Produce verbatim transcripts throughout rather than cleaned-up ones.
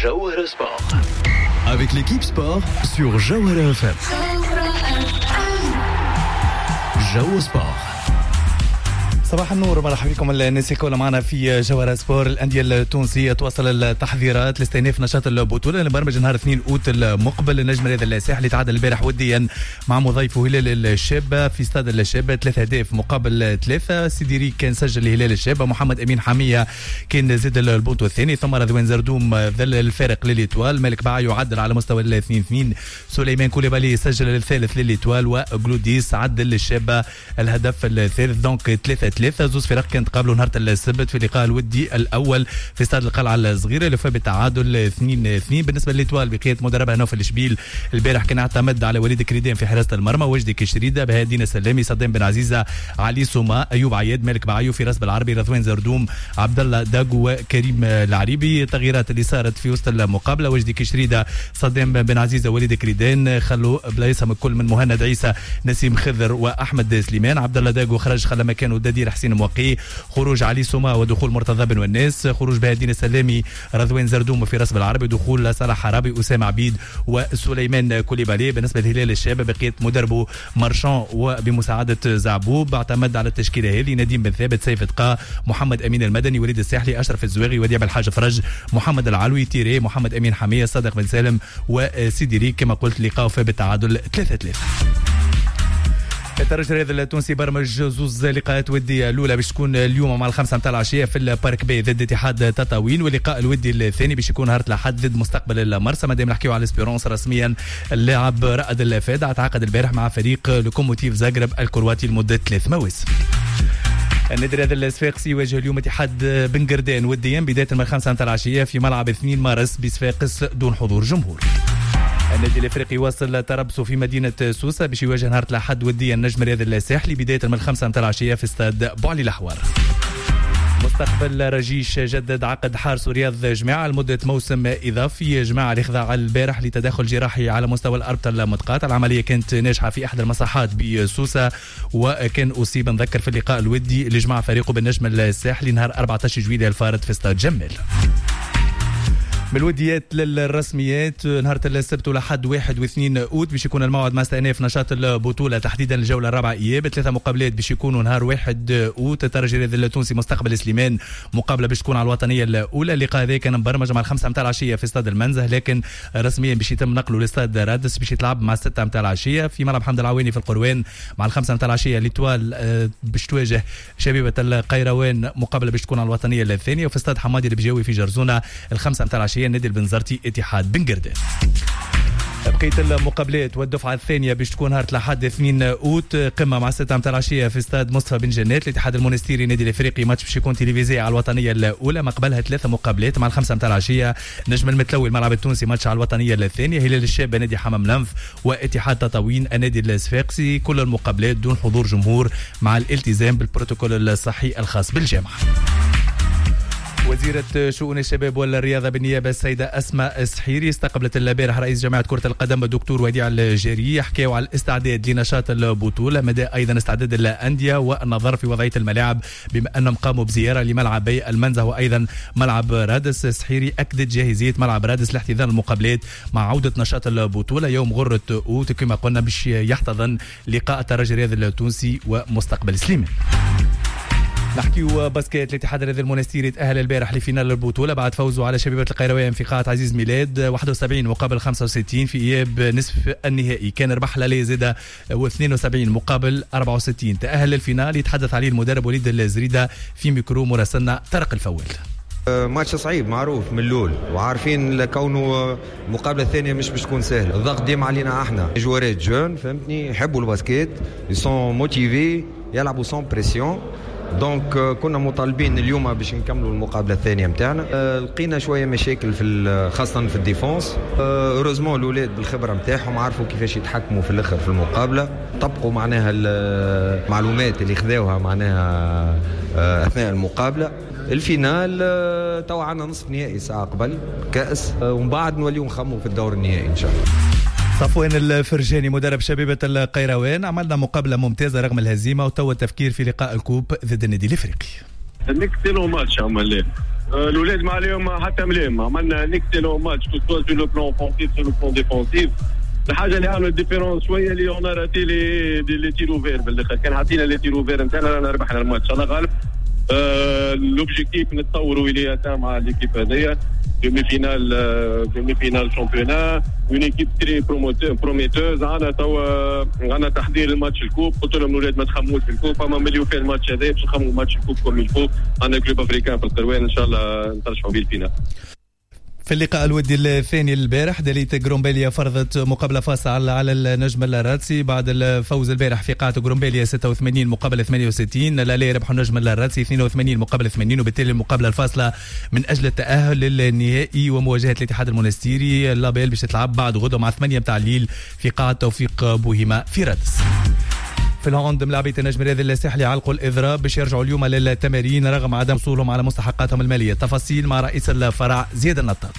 Jawara Sport. Avec l'équipe sport sur Jawara F M. Jawara Sport. صباح النور ومرحبا بكم الناس الكل معنا في جوهرة سبور. الأندية التونسية تواصل التحضيرات لاستئناف نشاط البطولة لبرمج نهار اثنين أوت المقبل. النجم رياض الساحلي تعادل البارح وديا مع مضيفه هلال الشابة في استاد الشابة ثلاث أهداف مقابل ثلاثة. سيديري كان سجل لهلال الشابة، محمد أمين حمية كان زاد البونتو الثاني، ثم رضوان زردوم ذل الفارق للإتوال. مالك بعيو عدل على مستوى الاثنين اثنين، سليمان كوليبالي سجل الثالث للإتوال، وجلوديس عدل للشابة الهدف الثالث. دونك ثلاثة ثلاثة. زوز فرق كانت قابلوا نهار السبت في اللقاء الودي الاول في استاد القلعه الصغيره اللي فات بالتعادل اثنين اثنين. بالنسبه للإتوال بقياده مدربها نوفل الشبيل البارح كان اعتمد على وليد كريدان في حراسه المرمى، وجدي كشريده، بهادين سلامي، صدام بن عزيزه، علي سوما، ايوب عياد، مالك بعيو، فراس بالعربي، رضوان زردوم، عبد الله داغو، وكريم العريبي. التغييرات اللي صارت في وسط المقابله: وجدي كشريده، صدام بن عزيزه، وليد كريدان، خلوا بلايصهم الكل من مهند عيسى، نسيم خضر، واحمد سليمان. عبد الله داغو خرج خلى مكانه ددير حسين موقي. خروج علي سوما ودخول مرتضى بن والناس. خروج بهادين السلامي، رضوان زردوم وفراس بالعربي. دخول صلاح حرابي، اسامه عبيد، وسليمان كوليبالي. بالنسبه للهلال الشاب بقيت مدربه مارشان وبمساعده زعبوب. اعتمد على التشكيله هذه: نديم بن ثابت، سيف تقا، محمد امين المدني، وليد الساحلي، اشرف الزواغي، وديع بالحاج فرج، محمد العلوي، تيري، محمد امين حميه، صادق بن سالم، وسيديري. كما قلت لقاء فيه بالتعادل ثلاثة ثلاثة. الترجي الرياضي التونسي برمج زوز لقاءات وديه. الاولى باش تكون اليوم مع الخمسه متاع العشيه في البارك بي ضد اتحاد تطاوين، واللقاء الودي الثاني باش يكون نهار الاحد ضد مستقبل المرسى. مادام نحكيو على الاسبيرونس رسميا، اللاعب رائد الفادع تعاقد البارح مع فريق لوكوموتيف زاغرب الكرواتي لمده ثلاث مواسم. النادي الرياضي الصفاقسي يواجه اليوم اتحاد بن قردان وديا بدايه من الخمسه متاع العشيه في ملعب اثنين مارس بصفاقس دون حضور جمهور. النادي الافريقي واصل تربصه في مدينه سوسه باش يواجه نهار الاحد وديا النجم الرياضي الساحلي بدايه من الخمسه متاع العشيه في استاد بوعلي الاحوار. مستقبل رجيش جدد عقد حارس رياض جماعه لمده موسم اضافي. جماعه اللي خضع البارح لتدخل جراحي على مستوى الاربطه المتقاطع. العمليه كانت ناجحه في احد المساحات بسوسه، وكان اصيب نذكر في اللقاء الودي اللي جمع فريقه بالنجم الساحلي نهار أربعة عشر جويلية الفارط في استاد جمال. من الوديات للرسميات، نهار السبت ولحد واحد واثنين أوت باش يكون الموعد مع استئناف نشاط البطولة، تحديدا الجولة الرابعة إياب. ثلاثة مقابلات باش يكونوا نهار واحد أوت. الترجي الرياضي التونسي مستقبل سليمان، مقابلة باش تكون على الوطنية الأولى. اللقاء هذا كان مبرمج مع الخمسة متاع العشية في استاد المنزه، لكن رسميا باش يتم نقله لاستاد رادس باش يتلعب مع الستة متاع العشية في ملعب حمد العواني في القروان. مع الخمسة متاع العشية الإتوال باش تواجه شبيبة القيروان، مقابلة باش تكون على الوطنية الثانية. وفي استاد حمادي البجاوي في جرزونة الخمسة متاع العشية النادي البنزرتي اتحاد بن قردان. بقية المقابلات والدفعة الثانية باش تكون نهار الأحد اثنين أوت، قمة مع الستة متاع العشية في استاد مصطفى بن جنات. الاتحاد المونستيري نادي الافريقي ماتش باش يكون تلفزيوني على الوطنية الأولى. ما قبلها ثلاثة مقابلات مع الخمسة متاع العشية نجم المتلوي الملعب التونسي ماتش على الوطنية الثانية. هلال الشاب نادي حمام لنف، واتحاد تطاوين النادي الصفاقسي. كل المقابلات دون حضور جمهور مع الالتزام بالبروتوكول الصحي الخاص بالجامعة. وزيرة شؤون الشباب والرياضة بالنيابة السيدة أسماء السحيري استقبلت البارح رئيس جامعة كرة القدم الدكتور وديع الجاري. حكاوا على الاستعداد لنشاط البطولة، مدى أيضا استعداد الأندية والنظر في وضعية الملاعب بما أنهم قاموا بزيارة لملعبي المنزه وأيضا ملعب رادس. السحيري أكدت جاهزية ملعب رادس لاحتضان المقابلات مع عودة نشاط البطولة يوم غرة أوت كما قلنا باش يحتضن لقاء الترجي الرياضي التونسي ومستقبل سليمان. نحكيو باسكيت. الاتحاد الرياضي المونستيري تأهل البارح لفينال البطولة بعد فوزه على شبيبة القيروان في قاعة عزيز ميلاد واحد وسبعين مقابل خمسة وستين في إياب نصف النهائي. كان ربح لالي زيدا واثنين وسبعين مقابل أربعة وستين. تأهل الفينال يتحدث عليه المدرب وليد الزريدة في ميكرو مراسلنا طارق الفوال. ماتش صعيب معروف من الاول، وعارفين كونه المقابله الثانيه مش باش تكون سهله. الضغط ديما علينا احنا جوارات جون، فهمتني، يحبوا الباسكيت، يسون موتيفي، يلعبوا سون بريسيون. دونك كنا مطالبين اليوم باش نكملوا المقابله الثانيه نتاعنا. أه لقينا شويه مشاكل في خاصه في الديفونس. اوروزمون الاولاد بالخبره نتاعهم عرفوا كيفاش يتحكموا في الاخر في المقابله، طبقوا معناها المعلومات اللي خذاوها معناها اثناء المقابله. الفينال تو عندنا نصف نهائي ساعه قبل كاس، ومن بعد نوليو نخموا في الدور النهائي ان شاء الله. صفوان الفرجاني مدرب شبيبة القيروان: عملنا مقابلة ممتازة رغم الهزيمة وتو التفكير في لقاء الكوب ضد النادي الافريقي. نكتلو ماتش عملنا الاولاد ما عليهم حتى ملام عملنا نكتلو ماتش كو سوا لو بلان اوفونسيف سو لو بلان ديفونسيف. الحاجه اللي عملت ديفيرونس شويه اللي اون راتي لي لي تيرو فير بالاخر كان عطينا لي تيرو فير نتاعنا رانا ربحنا الماتش انا غالب. لوبجيكتيف نتطوروا اليه مع ليكيب هذيا demi finale demi finale championnat une équipe très prometteuse. عندنا توا عندنا تحضير الماتش الكوب قلت لهم الاولاد ما تخموش في الكوب اما مليو في الماتش هذا باش نخموا ماتش الكوب كوم الكوب. عندنا كلوب افريكان في القروان ان شاء الله نترشحوا به الفينال. في اللقاء الودي الثاني البارح دليت غرومبيليا فرضت مقابله فاصله على النجم اللاراتسي بعد الفوز البارح في قاعه غرومبيليا ستة وثمانين مقابل ثمانية وستين. لا ربحوا النجم اللاراتسي اثنين وثمانين مقابل ثمانين وبالتالي المقابله الفاصله من اجل التاهل للنهائي ومواجهه الاتحاد المونستيري. لابيل باش تلعب بعد غدوه مع ثمانية متاع الليل في قاعه توفيق بوهيمه في رادس. في الهوند ملاعبية النجم الرياضي الساحلي علقوا الإضراب باش يرجعوا اليوم للتمارين رغم عدم وصولهم على مستحقاتهم المالية. تفاصيل مع رئيس الفرع زياد النطاط.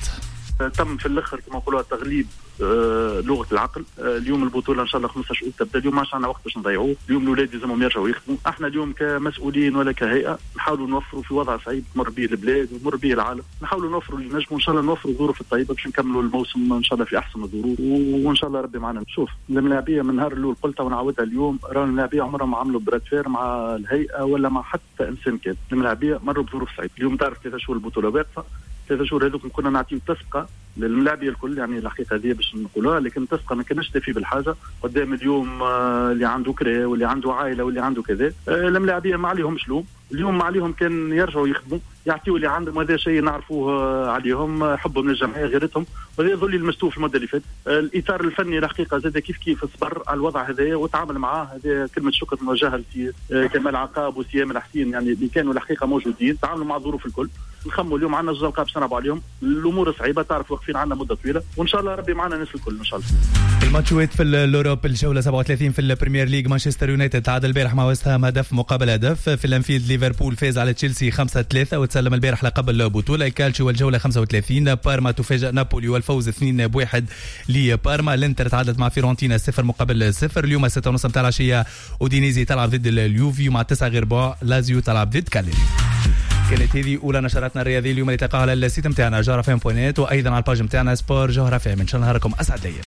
تم في الاخر كما نقولوا تغليب آه لغه العقل. آه اليوم البطوله ان شاء الله خمسة عشر تبدا اليوم، ما عادش عندنا وقت باش نضيعوه. اليوم الاولاد لازمهم يرجعوا يخدموا. احنا اليوم كمسؤولين ولا كهيئه نحاولوا نوفروا في وضع صعيب تمر به البلاد ومر به العالم، نحاولوا نوفروا اللي نجموا ان شاء الله نوفروا الظروف الطيبه باش نكملوا الموسم ان شاء الله في احسن الظروف وان شاء الله ربي معنا. شوف الملاعبيه من نهار الاول قلتها ونعاودها اليوم، راه الملاعبيه عمرها ما عملوا براتفير مع الهيئه ولا مع حتى انسان كان. الملاعبيه مروا بظروف صعيبه. اليوم تعرف ثلاثة شهور البطوله واقفه، ثلاثة شهور هذوك كنا نعطيو تسقى للملاعبيه الكل، يعني الحقيقه هذه باش نقولوها، لكن تسقى ما كناش تفي بالحاجه قدام اليوم. آه اللي عنده كرا واللي عنده عائله واللي عنده كذا، آه الملاعبيه ما عليهمش لوم. اليوم ما عليهم كان يرجعوا يخدموا يعطيوا اللي عندهم، هذا شيء نعرفوه عليهم، حبهم للجمعيه غيرتهم، وهذا يظل المستوى في المده اللي فاتت. الاطار الفني الحقيقه زاد كيف كيف صبر على الوضع هذا وتعامل معاه. هذا كلمه شكر موجهه لسي كمال عقاب وسيام الحسين، يعني اللي كانوا الحقيقه موجودين تعاملوا مع الظروف الكل. نخموا اليوم عندنا زوج باش نلعبوا عليهم، الامور صعيبه تعرف واقفين عندنا مده طويله، وان شاء الله ربي معنا الناس الكل ان شاء الله. الماتشات في الاوروب الجوله سبعة وثلاثين في البريمير ليج، مانشستر يونايتد تعادل البارح مع ويست هام هدف مقابل هدف. في الانفيلد ليفربول فاز على تشيلسي خمسة ثلاثة وتسلم البارح لقب البطوله. الكالتشيو والجوله خمسة وثلاثين، بارما تفاجئ نابولي والفوز اثنين بواحد لبارما. الانتر تعادلت مع فيرونتينا صفر مقابل صفر. اليوم ستة ونص متاع العشيه اودينيزي تلعب ضد اليوفي، ومع تسعة غير ربع لازيو تلعب ضد كاليري. كانت هذه اولى نشراتنا الرياضيه اليوم اللي تلقاها على السيت نتاعنا جوهر اف ام بوينت، وايضا على الباج نتاعنا سبور جوهر اف ام. ان شاء الله نهاركم اسعد ليا.